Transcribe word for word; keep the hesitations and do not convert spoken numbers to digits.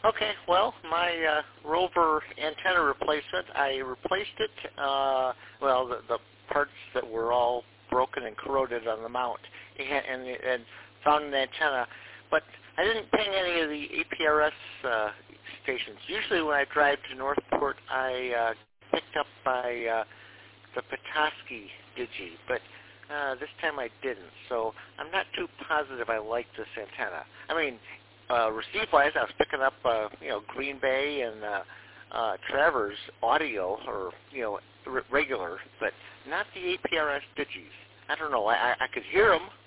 Okay, well, my uh, Rover antenna replacement, I replaced it, uh, well, the, the parts that were all broken and corroded on the mount, and, and, and found an antenna, but I didn't ping any of the A P R S uh, stations. Usually when I drive to Northport, I uh, picked up by uh, the Petoskey Digi, but uh, this time I didn't, so I'm not too positive I like this antenna. I mean, Uh, receive-wise, I was picking up, uh, you know, Green Bay and uh, uh, Travers audio, or, you know, r- regular, but not the A P R S digis. I don't know. I, I, I could hear them,